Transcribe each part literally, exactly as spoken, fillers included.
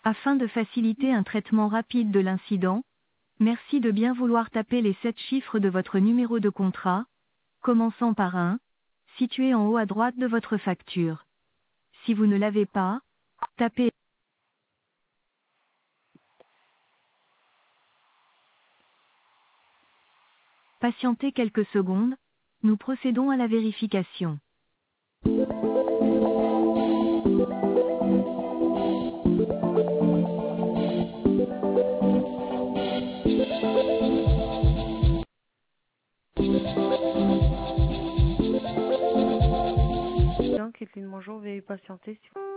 Afin de faciliter un traitement rapide de l'incident, merci de bien vouloir taper les sept chiffres de votre numéro de contrat, commençant par un, situé en haut à droite de votre facture. Si vous ne l'avez pas, tapez. Patientez quelques secondes, nous procédons à la vérification. Kathleen, bonjour, veuillez patienter. S'il vous plaît.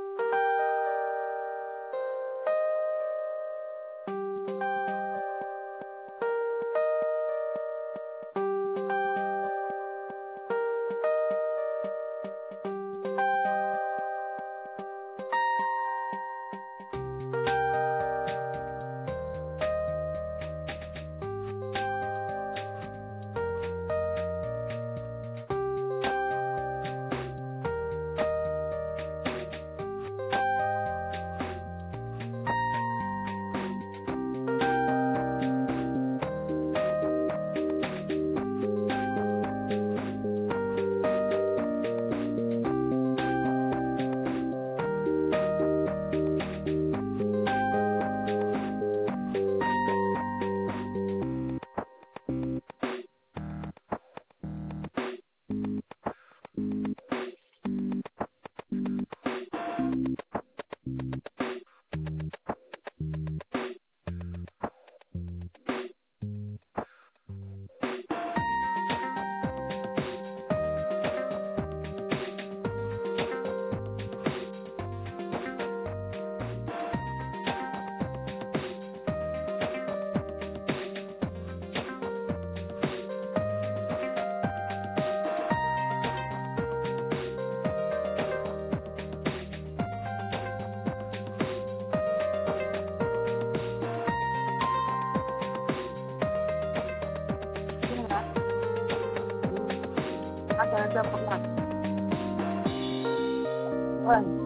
Ouais.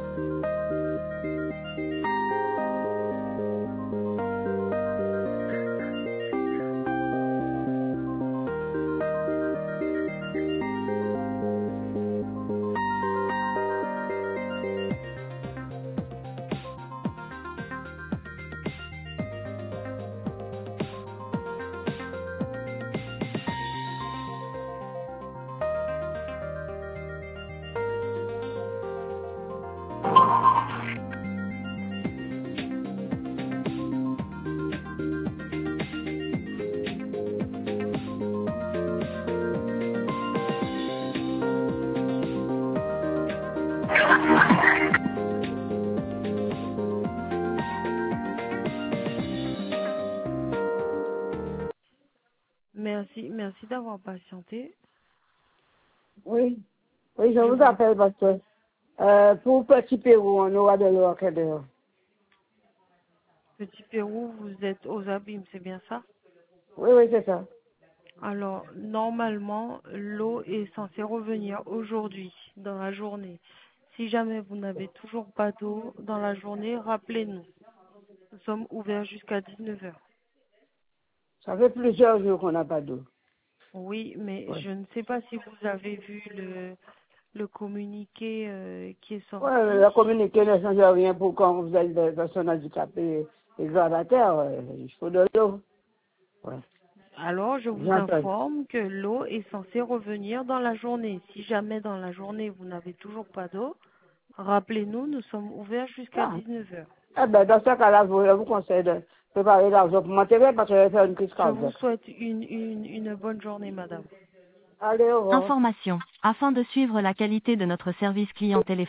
Merci, merci d'avoir patienté. Oui. Oui, je Je vous vous... appelle parce que euh, pour Petit Pérou, on aura de l'eau à quelle heure? Petit Pérou, vous êtes aux abîmes, c'est bien ça? Oui, oui, c'est ça. Alors, normalement, l'eau est censée revenir aujourd'hui, dans la journée. Si jamais vous n'avez toujours pas d'eau dans la journée, rappelez-nous. Nous sommes ouverts jusqu'à dix-neuf heures. Ça fait plusieurs jours qu'on n'a pas d'eau. Oui, mais Oui. je ne sais pas si vous avez vu le, le communiqué euh, qui est Oui, sorti. la communiqué ne change rien pour quand vous êtes des personnes handicapées et grabataires. euh, Il faut de l'eau. Ouais. Alors, je vous J'entends. informe que l'eau est censée revenir dans la journée. Si jamais dans la journée vous n'avez toujours pas d'eau, rappelez-nous, nous sommes ouverts jusqu'à Ah. dix-neuf heures. Eh ben, dans ce cas-là, je vous je vous conseille de préparer l'argent pour m'enterrer parce que je vais faire une crise Je vous cardiaque. souhaite une, une, une bonne journée, madame. Allez, au revoir. Information. Afin de suivre la qualité de notre service client téléphonique,